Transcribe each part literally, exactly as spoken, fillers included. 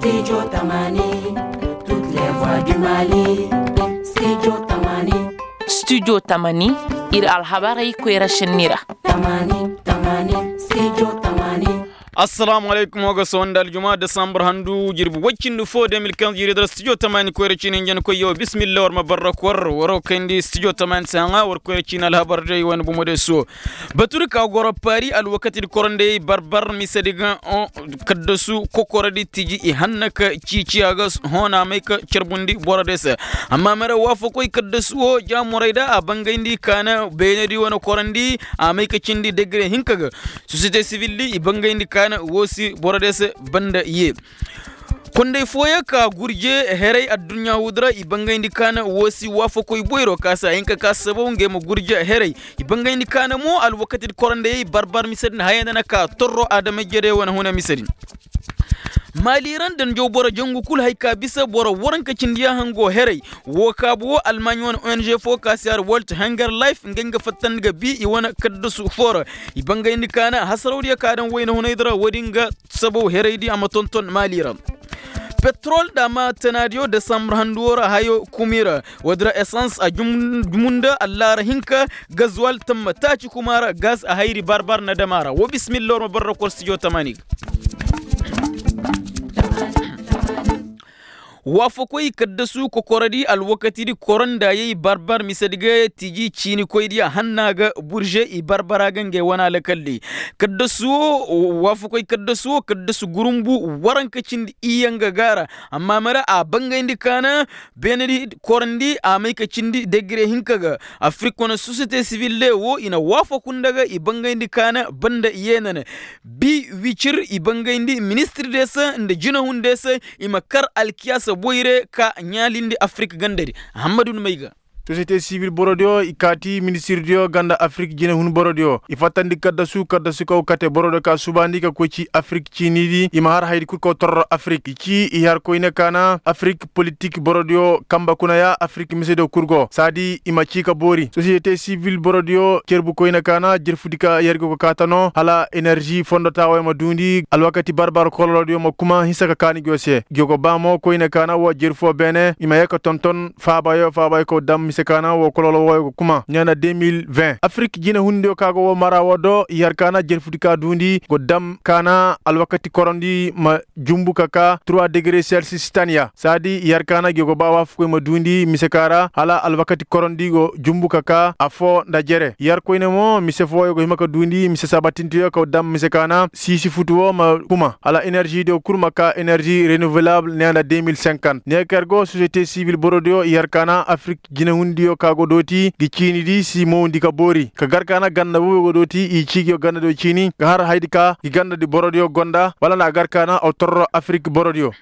Studio Tamani, toutes les voix du Mali. Studio Tamani. Studio Tamani, ir alhabari kwera shenira. Tamani, Tamani, Studio Tamani. Assalamu alaikum wa sonda aljuma December handu jirbu wakin du fo deux mille quinze jiri da studio tamani ko recini ngen ko yo bismillah war mabarak war waro kandi studio tamani sanga war ko recini al habar dai wan bu mode so batur ka goro pari al wakati koronde barbar mi sediga on kaddasu kokoradi tiji i hannaka cici aga hona mai ka cerbundi boradesa amma mara wafo koy kaddasu o jamuraida a bangaindi kana benedi wana korandi a mai ka cindi degre hinkaga société civile i bangaindi kana wosi boradese banda ye konde foya ka gurje herai adunya wudra ibanga indi kana wosi wafo koy boyro kasa inka kasabo ngemo gurje herai ibanga indi kana mo al wakati korande barbar misedin hayana ka torro adama jere wana huna misedin maliran dan jo bora jongu kul hayka bisa bora waranka cindiya hango herai wo kabo almanyon O N G focus yar World Hunger Life ngenga fatan ga bi i wana kaddusu fora ibanga indi kana hasrawdiya kadan wayna hunaydra wadinga sabo herai di amatonton maliran petrol dama tanadio da samrhandura hayo kumira wadra essence a jumunda allara hinka gazwal tamma taci kumara gas a hayri barbar na damara wa bismillah wa barakor studio tamani wafo koy kaddasu ko koradi al wakati di koronda yayi barbar misadiga tiji chini koydiya hannaga burje i barbara gange wana lakalli kaddasu wafo koy kaddasu kaddasu gurumbu waranka cindi iyanga gara amma mara a banga indi kana benedi korandi a mai ka cindi degre hinkaga afrikona société civile wo ina wafo kundaga i banga indi kana banda yenana bi wichir i banga indi ministre desa nde jina hundesa imakar alkiyasa boyre ka nyalindi Afrique gandari Hamadou Meiga société civile borodio ikati ministre dio ganda Afrique jine hun borodio ifatandi kadda su kadda su ko kate borodo ka subandi ka ko ci Afrique ci nidi imar haydi ko torro Afrique ci ihar ko ina kana Afrique politique borodio kamba kuna ya Afrique misedo kurgo sadi ima ci ka bori société civile borodio kerbu ko ina kana jerfudika yergo ko katano hala énergie fondota wa madundi alwakati barbar kolodio makuma hisaka kani gose gyogo bamo ko ina kana wa jerfo bene ima yaka tonton fabayo fabayo ko dam misekana wo kololo wo kuma nyana deux mille vingt Afrique jina hunde kago wo mara wodo yar kana jerfudika dundi go dam kana alwakati korondi ma jumbu kaka trois degrés Celsius tania sadi yar kana go bawa fu ma dundi misekara hala alwakati korondi go jumbu kaka afo ndajere yar ko mo misefo go himaka dundi mise sabatintiyo ko dam misekana sisi futuwo ma kuma hala énergie do kurma ka énergie renouvelable nyana deux mille cinquante ne kergo société civile borodio yar kana Afrique jina hundiyo kago doti gi chini di si mo ndika bori ka garkana ganda bo doti i chigyo ganda do chini ka har haydika gi ganda di borodio gonda wala na garkana o torro Afrique borodio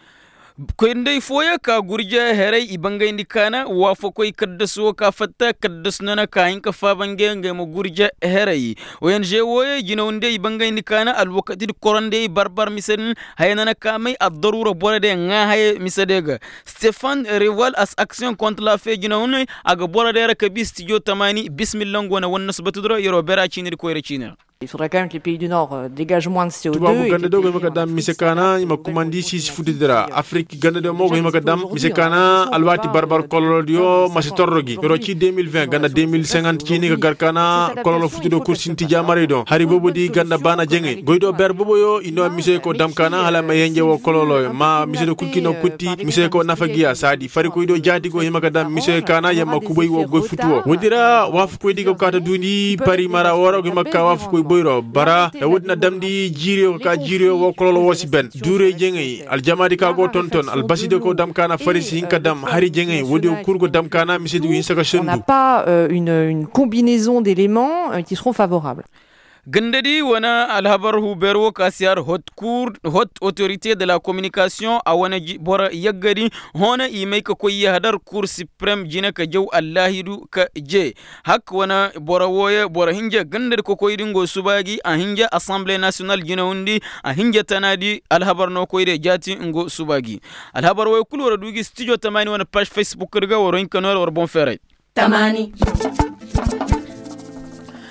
koyndey foya ka gurja heray ibanga indi kana wafo koy kaddaso ka fatta kaddasnana ka hinka fabange ngemo gurja heray O N G woye jinonde ibanga indi kana al wakati korande barbar misen haynana kamay ad-darura borade nga hay misadega Stéphane Rival as action contre la fe jinone aga borade rakabi studio tamani bismillah ngona wonna sabatudra yoro bera chinir koyre chinir. Il faudrait quand même que les pays du Nord euh, dégagent moins de C O deux. Tubabu ganda dogo makadam misekana ima kumandi sisi futidira Afrique ganda do mogo makadam misekana alwati barbar kololdio masitorrogi yoro ci deux mille vingt ganda deux mille cinquante ci ni ka garkana kololo futido kursinti jamare do hari bobo di ganda bana jenge goydo ber bobo yo ino mise ko damkana hala ma yenje wo kololo ma mise do kulkino kutti mise ko nafagiya sadi fari koydo jati go himakadam misekana yamma kuboy wo goy futuwo wodira wafu koy digo kata duni pari mara woro go makka wafu koy boyro bara e wodna damdi jirio ka jirio wo kololo wosi ben dure jengay al jamadi ka go tonton al baside ko damkana farisi hinka dam hari jengay wodi kurgo damkana misedi hinsaka shendu. On n'a pas euh, une, une combinaison d'éléments euh, qui seront favorables. Gandadi wana alhabar hubero kasiyar hot cour hot autorité de la communication a wana bora yaggadi hona imay ka koyi hadar cour suprême jina ka jaw allahidu ka je hak wana bora woye bora hinja gandadi ko koyi dingo subagi a hinja assemblée nationale jina hundi a hinja tanadi alhabar no koyi jati ngo subagi alhabar woye kulora dugi studio tamani wana page facebook riga woro inkanor wor bon feray Tamani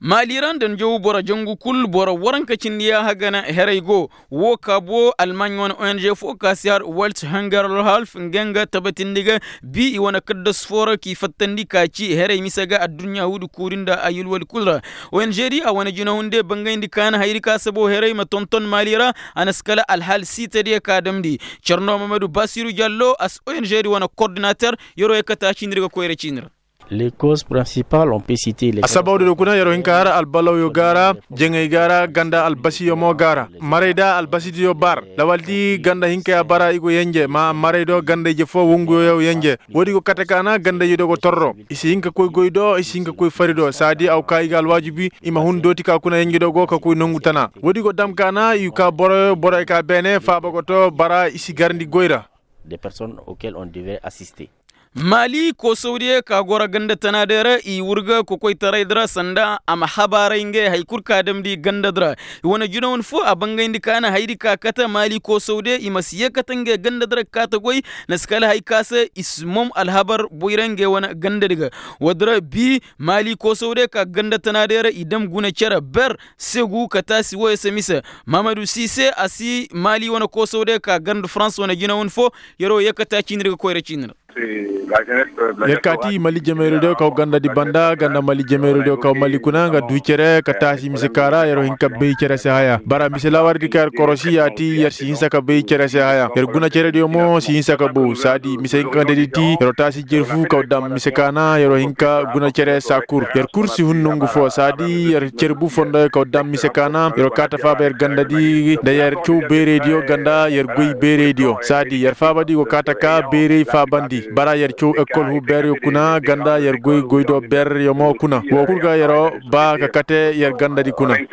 maliran dan jowu bora jangu kul bora waranka cindiya hagana heraygo wo kabo alman wan O N G fo kasiyar World Hunger Half ngenga tabatindiga bi iwana kaddas fora ki fattandi kaci heray misaga adunya hudu kurinda ayul wal kulra O N G di awana jina hunde bangayndi kana hayri kasabo heray ma tonton malira anaskala alhal sitadi kadamdi Cerno Mamadou Bassirou Diallo as O N G di wana coordinateur yoro ekata cindirga ko yere cinira. Les causes principales, on peut citer les asabaw de kuna yaro hinkara albalaw yo gara jengay gara ganda albasi yo mo gara marayda albasi yo bar lawaldi ganda hinka bara igo yenje ma maraydo ganda je fo wongo yo yenje wodi ko katakana ganda yido ko torro isi hinka koy goydo isi hinka koy farido sadi aw kaygal wajibi ima hundoti ka kuna yenje do go ka koy nongutana wodi ko damkana yu ka boro boro ka bene fa bagoto bara isi garndi goyra des personnes auxquelles on devait assister. Mali ko Saudiya ka gora ganda tanadera i wurga ko koy taraydra sanda ama habara inge haykur kadamdi gandadra wona junawon fu abangayndi kana haydi ka kata Mali ko Saudiya i masiye katange gandadra kata goy naskala hay kase ismom alhabar boyrange wona gandadiga wadra bi Mali ko Saudiya ka ganda tanadera idam guna chara ber segu katasi wo semisa Mamadou Cissé asi Mali wona ko Saudiya ka ganda France wona junawon fu yero yakata cinirga koyre cinira. Yakati Mali Jamairu de ka ganda di banda ganda Mali Jamairu de ka Mali kunanga duchere katasi misekara yero hinka be chere se haya bara misela wardi kar korosi ati yer si hinsa ka be chere se haya yer guna chere de mo si hinsa ka bu sadi misenka de ti yero tasi jerfu ka dam misekana yero hinka guna chere sakur yer kursi hunnungu fo sadi yer cerbu fonda ka dam misekana yero kata fa ber ganda di da yer chu be radio ganda yer guy be radio sadi yer fa badi ko kata ka be fa bandi bara yer chu ekol hu ber yo kuna ganda yer goy goy do ber yo mo kuna wo kurga yero ba ka kate yer ganda di kuna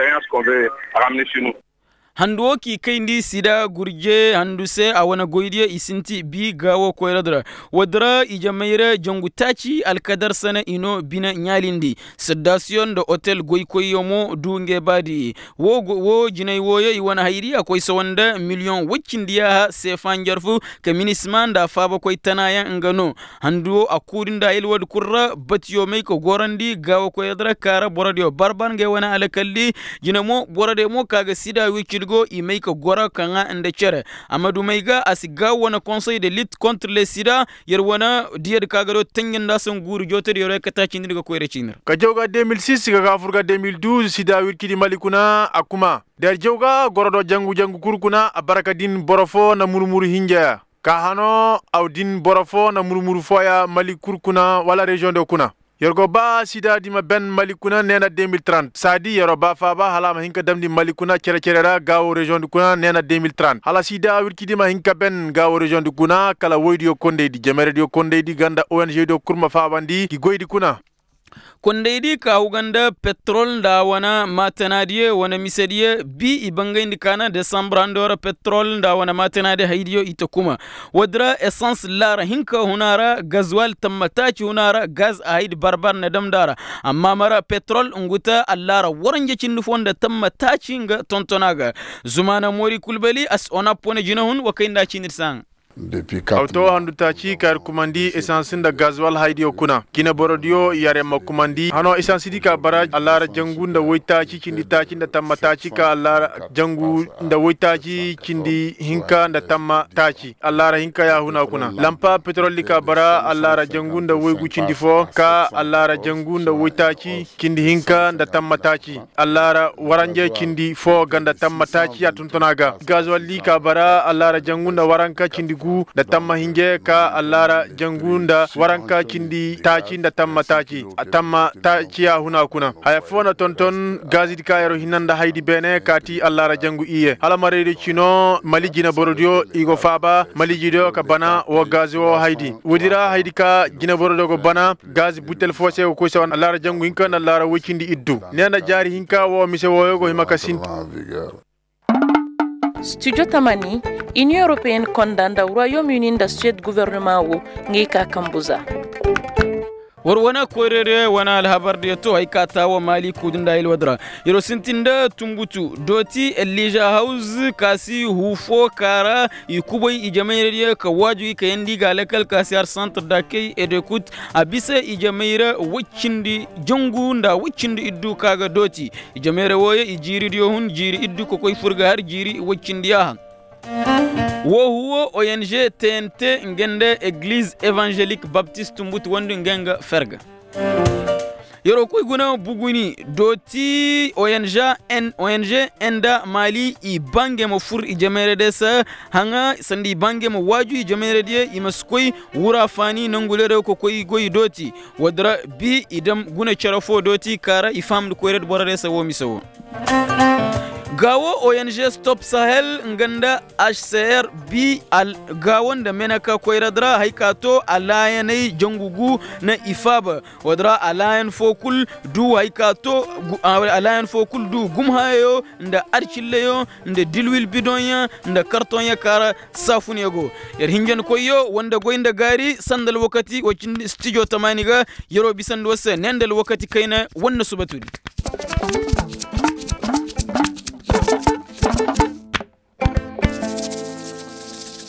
handu ki kaindi sida gurje handu se awana goydiya isinti bi gawo koyradra wadra ijamayra jongutachi alkadar sana ino bina nyalindi sedation de hotel goy koyomo dunge badi wo wo jinay woye iwana hayri akoy sawanda million wacindiya se fanjarfu ka minisman da faba koy tanaya ngano handu akurinda ilwad kurra batyo may ko gorandi gawo koyradra kara boradio barban ge wana alakalli jinamo borade mo kaga sida wiki go imeika gora kanga ande chere Amadou Maiga asiga wana conseil de lutte contre le sida yer wana dier kagaro tengenda son guru joter yore kata cindiga ko rechinir ka jawga deux mille six ka furga deux mille douze sida wirkidi malikuna akuma der jawga gorodo jangu jangu kurkuna abaraka din borofo na murmuru hinja ka hano awdin borofo na murmuru foya mali kurkuna wala region de kuna Yorgo ba sida di ma ben malikuna nena deux mille trente sadi yoro ba fa ba halama hinka damdi malikuna cere cerera gawo region du kuna nena deux mille trente hala sida wirki di ma hinka ben gawo region du kuna kala woydi yo konde di jamere di konde di ganda O N G do kurma fa bandi ki goydi kuna kondeydi ka uganda petrol da wana matanadiye wana misadiye bi ibangayndi kana december andora petrol da wana matanade haydiyo itakuma wadra essence lara hinka hunara gazwal tammatachi hunara gaz aid barbar nadam dara amma mara petrol unguta allara waranje cindu fonda tammatachi nga tontonaga zumana mori kulbali as ona pone jinahun wakainda cinirsan auto handu tachi kar kumandi essence da gazwal haydi okuna kina borodio yare makumandi hano essence di ka baraj allara jangu nda woitachi cindi tachi nda tamma tachi ka allara jangu nda woitachi cindi hinka nda tamma tachi allara hinka ya huna kuna lampa petrol li ka bara allara jangu nda woigu cindi fo ka allara jangu nda woitachi cindi hinka nda tamma tachi allara waranje cindi fo ganda tamma tachi atuntonaga gazwal li ka bara allara jangu nda waranka cindi gu da tamma hinge ka allara jangunda waranka cindi taci da tamma taci atamma taci ya huna kuna haya fona tonton gazid ka yaro hinanda haydi bene kati allara jangu iye hala marede chino malijina borodio igo faba malijido ka bana wo gazo haydi wudira haydi ka jina borodo go bana gaz butel fose ko so allara jangu hinka na allara wicindi iddu nena jari hinka wo mise wo go himaka sinti Studio Tamani, Union Européenne condamne le Royaume-Uni da Suède gouvernement wo ngika kambuza. warwana korere wana alhabar de to ay kata wa mali kudunda il wadra yero sintinda tumbutu doti elija house kasi hufo kara ikuboy ijameire ka waju ka yandi galakal kasiyar centre d'accueil et d'écoute abise ijameire wicindi jongu nda wicindi iddu kaga doti ijameire woye ijiri dio hun jiri iddu ko koy furga har jiri wicindi ya wo huwo O N G T N T ngende Église évangélique baptiste tumbutu wandu ngenga ferga yoro koy guna buguni doti O N G N O N G enda mali i bange mo fur i jamere desa hanga sandi bange mo waju i jamere de i maskoy wura fani nangulere ko koy goy doti wadra bi idam guna charafo doti kara i famdu ko red borare sa wo misawo gawo O N G Stop Sahel nganda H C R bi al gawon da menaka koiradra haikato alayanai jongugu na ifaba wadra alayan fokul du haikato alayan fokul du gumhayo nda archileyo nda dilwil bidonya nda kartonya kara safuniyago yar hinjan koyo wanda goinda gari sandal wakati wacin studio tamaniga yaro bisan wasa nendal wakati kaina wannan subaturi